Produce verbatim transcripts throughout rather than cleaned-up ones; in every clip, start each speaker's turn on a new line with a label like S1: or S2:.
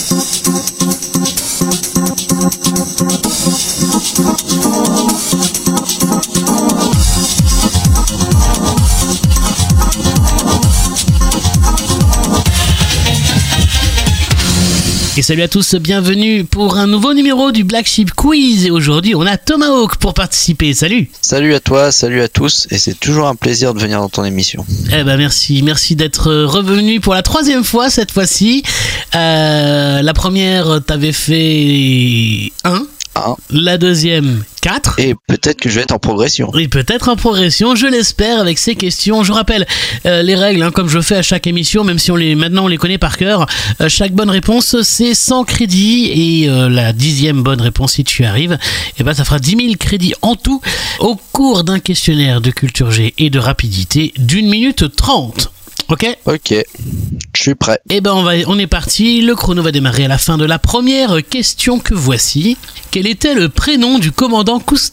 S1: Et salut à tous, bienvenue pour un nouveau numéro du Black Sheep Quiz. Et aujourd'hui, on a Tomahawk pour participer. Salut.
S2: Salut à toi, salut à tous. Et c'est toujours un plaisir de venir dans ton émission.
S1: Eh ben merci, merci d'être revenu pour la troisième fois cette fois-ci. Euh, la première, t'avais fait un.
S2: un.
S1: La deuxième, quatre.
S2: Et peut-être que je vais être en progression.
S1: Et peut-être en progression, je l'espère, avec ces questions. Je rappelle euh, les règles, hein, comme je fais à chaque émission, même si on les, maintenant on les connaît par cœur. Euh, chaque bonne réponse, c'est cent crédits. Et euh, la dixième bonne réponse, si tu arrives, eh ben, ça fera dix mille crédits en tout au cours d'un questionnaire de culture G et de rapidité d'une minute trente. Ok ?
S2: Ok, je suis prêt.
S1: Eh ben on, va, on est parti, le chrono va démarrer à la fin de la première question que voici. Quel était le prénom du commandant Cousteau ?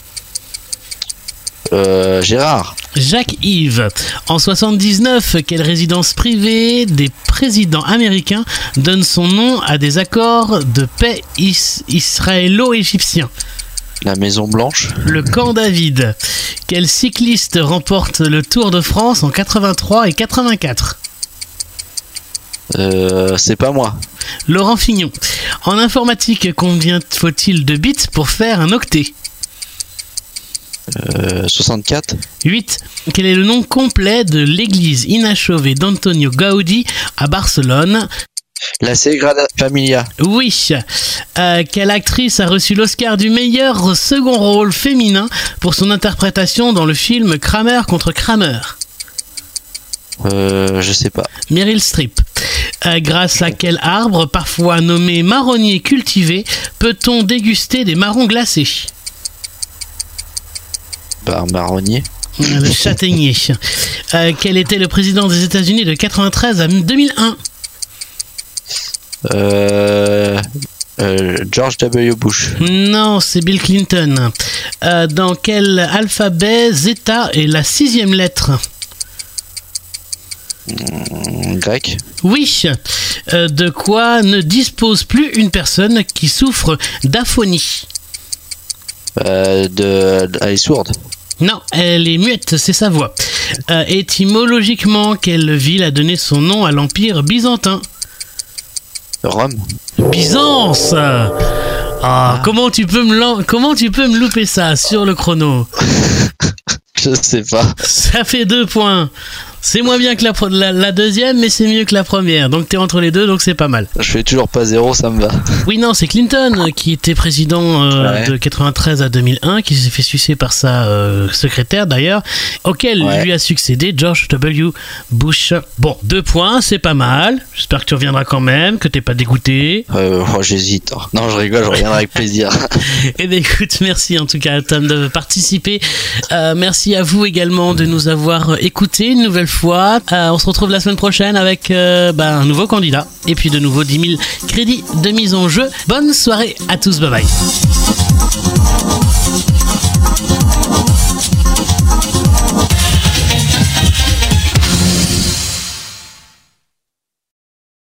S2: Euh, Gérard.
S1: Jacques-Yves. En soixante-dix-neuf, quelle résidence privée des présidents américains donne son nom à des accords de paix is- israélo-égyptiens ?
S2: La Maison Blanche.
S1: Le Camp David. Quel cycliste remporte le Tour de France en quatre-vingt-trois et quatre-vingt-quatre ?
S2: Euh, c'est pas moi.
S1: Laurent Fignon. En informatique, combien faut-il de bits pour faire un octet ?
S2: Euh, soixante-quatre.
S1: huit. Quel est le nom complet de l'église inachevée d'Antonio Gaudí à Barcelone ?
S2: La Sagrada Familia.
S1: Oui. Euh, quelle actrice a reçu l'Oscar du meilleur second rôle féminin pour son interprétation dans le film Kramer contre Kramer ?
S2: Euh, je sais pas.
S1: Meryl Streep. Euh, grâce à quel arbre, parfois nommé marronnier cultivé, peut-on déguster des marrons glacés ?
S2: Bah, marronnier.
S1: Le châtaignier. Euh, quel était le président des États-Unis de quatre-vingt-treize à deux mille un ?
S2: Euh, euh, George W. Bush.
S1: Non, c'est Bill Clinton. Euh, dans quel alphabet zeta est la sixième lettre ?
S2: Mmh, grec.
S1: Oui. Euh, de quoi ne dispose plus une personne qui souffre d'aphonie ?
S2: Euh, de, elle est sourde.
S1: Non, elle est muette, c'est sa voix. Euh, étymologiquement, quelle ville a donné son nom à l'Empire byzantin ?
S2: Rome.
S1: Byzance. Ah, comment tu peux me l'en- comment tu peux me louper ça sur le chrono ?
S2: Je sais pas.
S1: Ça fait deux points. C'est moins bien que la, pro- la, la deuxième, mais c'est mieux que la première. Donc t'es entre les deux, donc c'est pas mal.
S2: Je fais toujours pas zéro, ça me va.
S1: Oui, non, c'est Clinton qui était président euh,
S2: Ouais.
S1: de quatre-vingt-treize à deux mille un, qui s'est fait sucer par sa euh, secrétaire d'ailleurs, auquel
S2: Ouais.
S1: lui a succédé George W. Bush. Bon, deux points, c'est pas mal. J'espère que tu reviendras quand même, que t'es pas dégoûté.
S2: Euh, oh, j'hésite. Non, je rigole, je reviendrai avec plaisir.
S1: Eh bien écoute, merci en tout cas Tom de participer. Euh, merci à vous également de nous avoir écoutés une nouvelle fois. Euh, on se retrouve la semaine prochaine avec euh, bah, un nouveau candidat et puis de nouveau dix mille crédits de mise en jeu. Bonne soirée à tous, bye bye.